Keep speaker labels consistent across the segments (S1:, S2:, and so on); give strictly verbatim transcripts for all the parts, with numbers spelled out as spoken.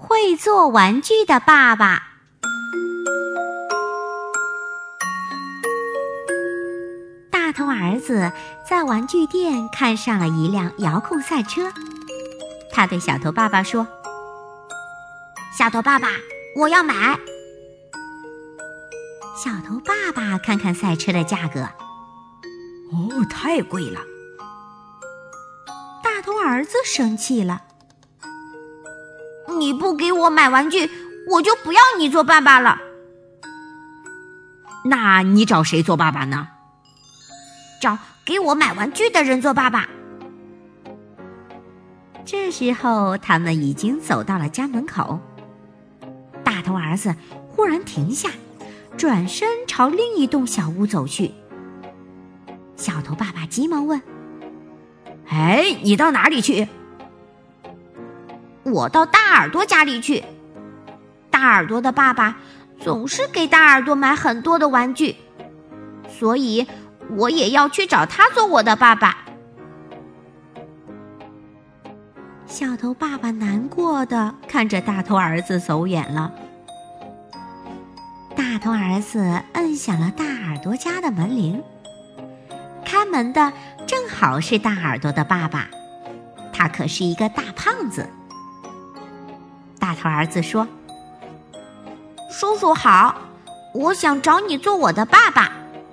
S1: 会做玩具的爸爸。大头儿子在玩具店看上了一辆遥控赛车，他对小头爸爸说：小头爸爸，我要买。小头爸爸看看赛车的价格，
S2: 哦，太贵了。
S1: 大头儿子生气了，你不给我买玩具，我就不要你做爸爸了。
S2: 那你找谁做爸爸呢？
S1: 找给我买玩具的人做爸爸。这时候他们已经走到了家门口，大头儿子忽然停下，转身朝另一栋小屋走去。小头爸爸急忙问：
S2: 哎，你到哪里去？
S1: 我到大耳朵家里去。大耳朵的爸爸总是给大耳朵买很多的玩具，所以我也要去找他做我的爸爸。小头爸爸难过地看着大头儿子走远了。大头儿子摁响了大耳朵家的门铃，开门的正好是大耳朵的爸爸，他可是一个大胖子。大头儿子说：叔叔好，我想找你做我的爸爸。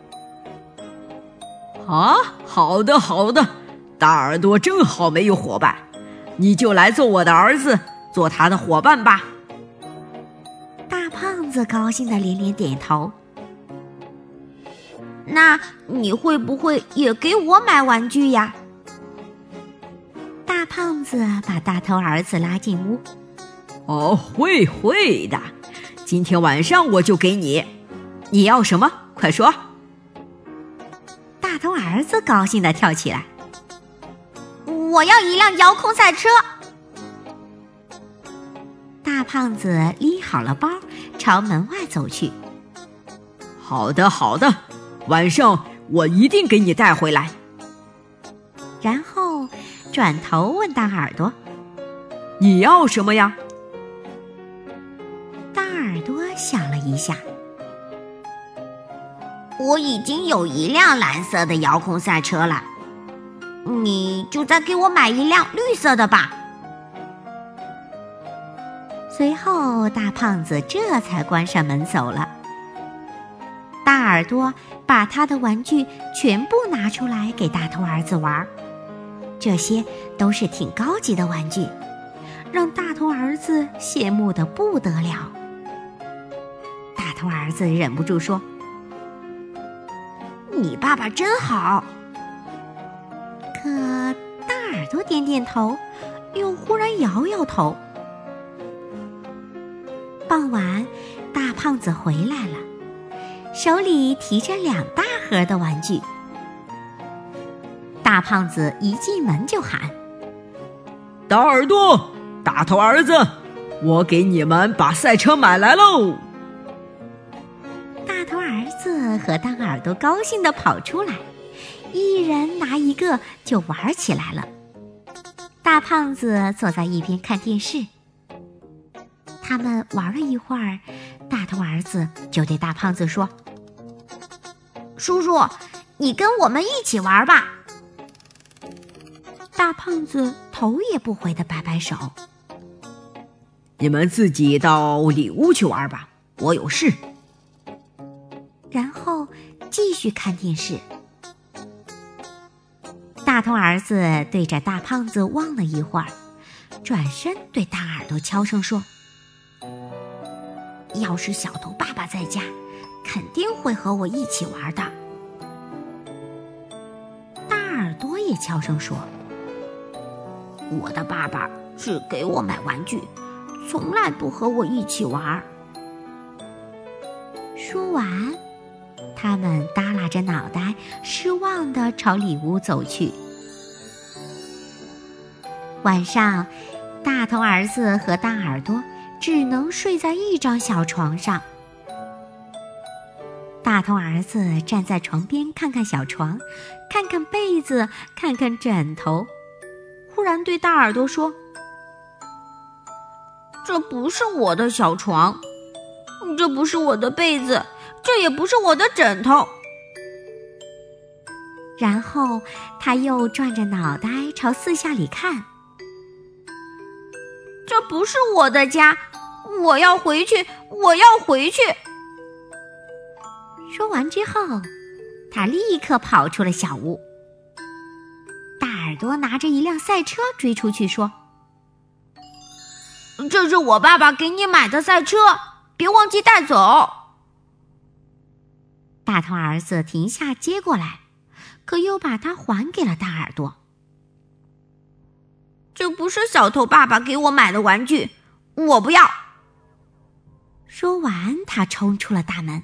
S2: 啊，好的好的，大耳朵正好没有伙伴，你就来做我的儿子，做他的伙伴吧。
S1: 大胖子高兴地连连点头。那你会不会也给我买玩具呀？大胖子把大头儿子拉进屋。
S2: 哦，会会的，今天晚上我就给你。你要什么？快说。
S1: 大头儿子高兴地跳起来。我要一辆遥控赛车。大胖子拎好了包，朝门外走去。
S2: 好的好的，晚上我一定给你带回来。
S1: 然后转头问大耳朵：
S2: 你要什么呀？
S1: 大耳朵想了一下：我已经有一辆蓝色的遥控赛车了，你就再给我买一辆绿色的吧。随后大胖子这才关上门走了。大耳朵把他的玩具全部拿出来给大头儿子玩，这些都是挺高级的玩具，让大头儿子羡慕得不得了。大头儿子忍不住说：你爸爸真好。可大耳朵点点头，又忽然摇摇头。傍晚，大胖子回来了，手里提着两大盒的玩具。大胖子一进门就喊：
S2: 大耳朵，大头儿子，我给你们把赛车买来喽！
S1: 大头儿子和大耳朵高兴地跑出来，一人拿一个就玩起来了。大胖子坐在一边看电视。他们玩了一会儿，大头儿子就对大胖子说：叔叔，你跟我们一起玩吧。大胖子头也不回地摆摆手：
S2: 你们自己到里屋去玩吧，我有事。
S1: 然后继续看电视。大头儿子对着大胖子望了一会儿，转身对大耳朵悄声说：要是小头爸爸在家，肯定会和我一起玩的。大耳朵也悄声说：我的爸爸只给我买玩具，从来不和我一起玩。说完，他们耷拉着脑袋，失望地朝里屋走去。晚上，大头儿子和大耳朵只能睡在一张小床上。大头儿子站在床边看看小床，看看被子，看看枕头，忽然对大耳朵说：
S3: 这不是我的小床，这不是我的被子，这也不是我的枕头。
S1: 然后他又转着脑袋朝四下里看。
S3: 这不是我的家，我要回去，我要回去。
S1: 说完之后，他立刻跑出了小屋。大耳朵拿着一辆赛车追出去说：
S3: 这是我爸爸给你买的赛车，别忘记带走。
S1: 大头儿子停下接过来，可又把它还给了大耳朵。
S3: 这不是小头爸爸给我买的玩具，我不要。
S1: 说完，他冲出了大门。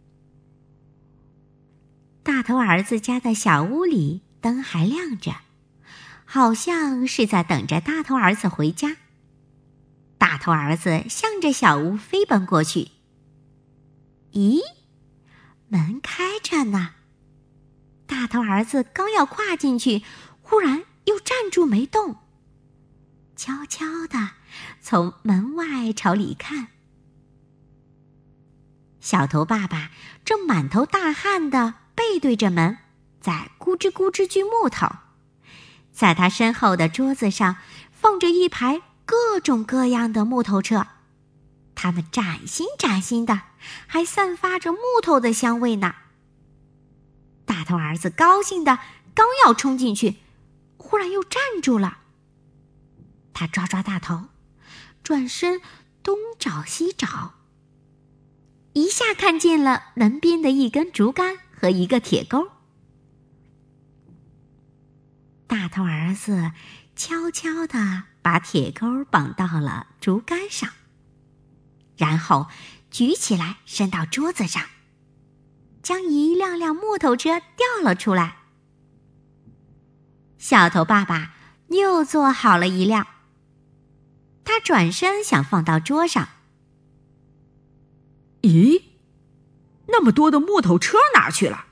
S1: 大头儿子家的小屋里灯还亮着，好像是在等着大头儿子回家。大头儿子向着小屋飞奔过去。咦，门开着呢。大头儿子刚要跨进去，忽然又站住没动，悄悄地从门外朝里看。小头爸爸正满头大汗地背对着门，在咕吱咕吱锯木头。在他身后的桌子上放着一排各种各样的木头车，它们崭新崭新的，还散发着木头的香味呢。大头儿子高兴的刚要冲进去，忽然又站住了。他抓抓大头，转身东找西找，一下看见了门边的一根竹竿和一个铁钩。大头儿子悄悄地把铁钩绑到了竹竿上，然后举起来伸到桌子上，将一辆辆木头车调了出来。小头爸爸又做好了一辆，他转身想放到桌上。
S2: 咦，那么多的木头车哪儿去了？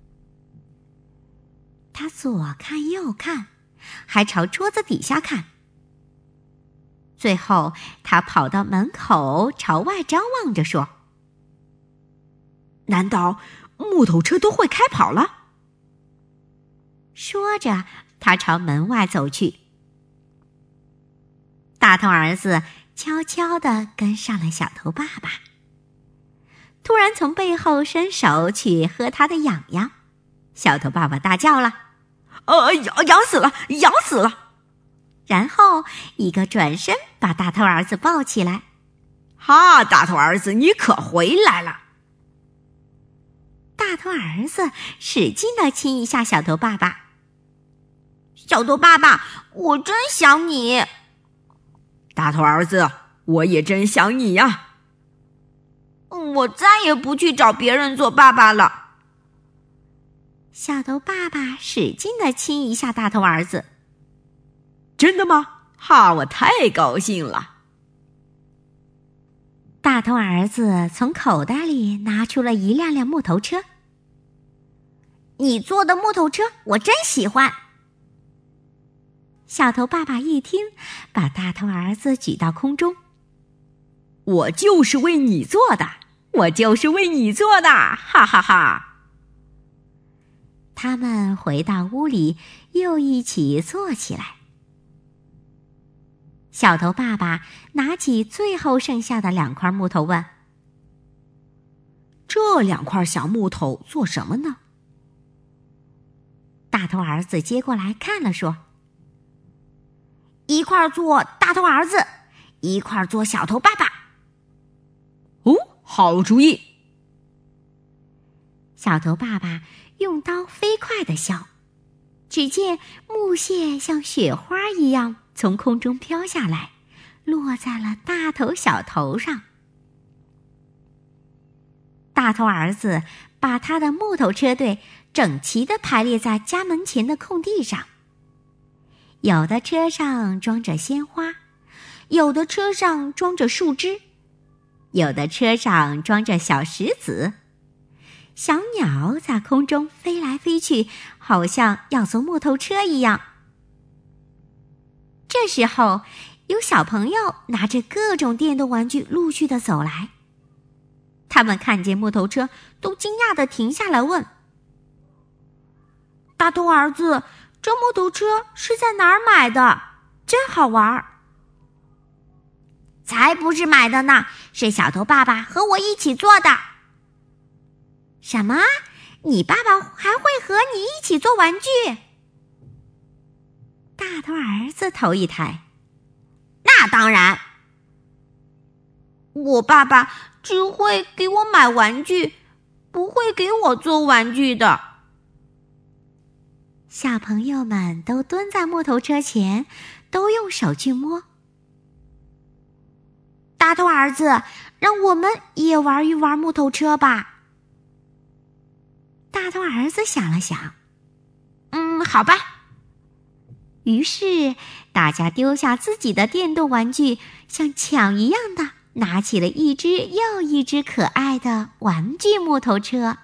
S1: 他左看右看，还朝桌子底下看。最后他跑到门口朝外张望着说：
S2: 难道木头车都会开跑了？
S1: 说着他朝门外走去。大头儿子悄悄地跟上了小头爸爸，突然从背后伸手去喝他的痒痒。小头爸爸大叫了：
S2: 呃，痒痒死了，痒死了！
S1: 然后一个转身把大头儿子抱起来。
S2: 哈，大头儿子，你可回来了！
S1: 大头儿子使劲地亲一下小头爸爸。
S3: 小头爸爸，我真想你。
S2: 大头儿子，我也真想你呀。
S3: 我再也不去找别人做爸爸了。
S1: 小头爸爸使劲地亲一下大头儿子。
S2: 真的吗？哈，我太高兴了。
S1: 大头儿子从口袋里拿出了一辆辆木头车。
S3: 你做的木头车我真喜欢。
S1: 小头爸爸一听，把大头儿子举到空中。
S2: 我就是为你做的，我就是为你做的，哈哈哈。
S1: 他们回到屋里，又一起坐起来。小头爸爸拿起最后剩下的两块木头问：
S2: 这两块小木头做什么呢？
S1: 大头儿子接过来看了说：
S3: 一块做大头儿子，一块做小头爸爸。
S2: 哦，好主意。
S1: 小头爸爸用刀飞快地削，只见木屑像雪花一样从空中飘下来，落在了大头小头上。大头儿子把他的木头车队整齐地排列在家门前的空地上，有的车上装着鲜花，有的车上装着树枝，有的车上装着小石子。小鸟在空中飞来飞去，好像要坐木头车一样。这时候， 有小朋友拿着各种电动玩具陆续的走来。他们看见木头车，都惊讶地停下来问：
S3: 大头儿子，这木头车是在哪儿买的？真好玩。
S1: 才不是买的呢，是小头爸爸和我一起做的。什么？你爸爸还会和你一起做玩具？大头儿子头一抬：那当然。
S3: 我爸爸只会给我买玩具，不会给我做玩具的。
S1: 小朋友们都蹲在木头车前，都用手去摸。大头儿子，让我们也玩一玩木头车吧。大头儿子想了想，
S3: 嗯，好吧。
S1: 于是大家丢下自己的电动玩具，像抢一样的拿起了一只又一只可爱的玩具木头车。